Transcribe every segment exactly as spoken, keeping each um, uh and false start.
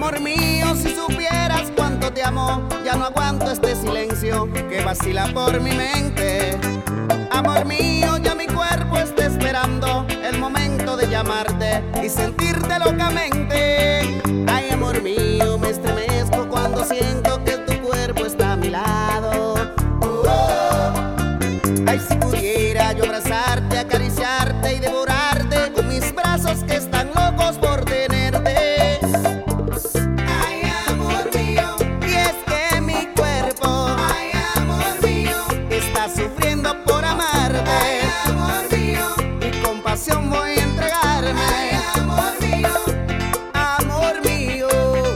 Amor mío, si supieras cuánto te amo, ya no aguanto este silencio que vacila por mi mente. Amor mío, ya mi cuerpo está esperando el momento de llamarte y sentirte locamente. Ay, amor mío, me estremezco cuando siento que tu cuerpo está a mi lado. Oh, oh. Ay, si pudiera yo abrazarte, acariciarte y devorarte con mis brazos que están locos por tenerte. Ay, amor mío, y es que mi cuerpo, ay, amor mío, está sufriendo por amarte. Ay, amor mío, y con pasión voy a entregarme. Ay, amor mío, amor mío.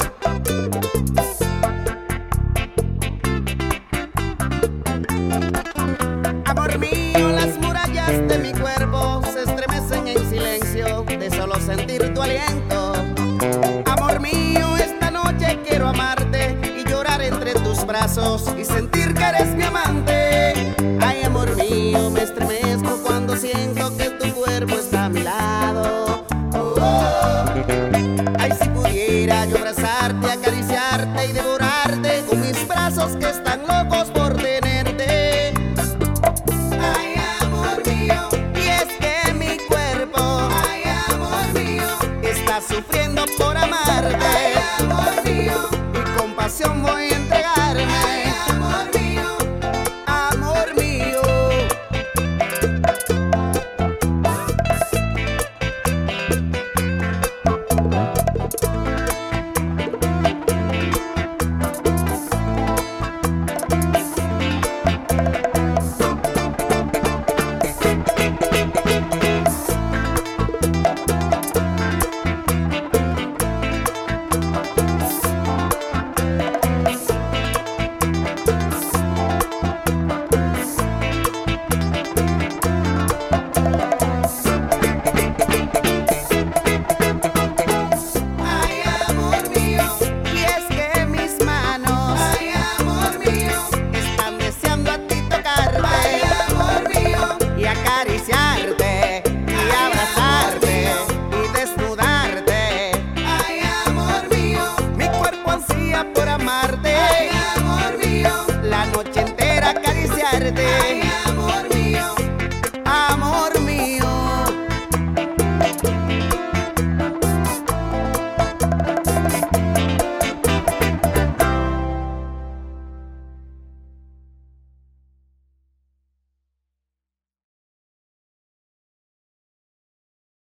Amor mío, las murallas de mi cuerpo se estremecen en silencio de solo sentir tu aliento. Amor mío, esta noche quiero amarte y llorar entre tus brazos y sentir que eres mi amante. Ay, amor mío, me estremezco cuando siento que tu cuerpo está a mi lado.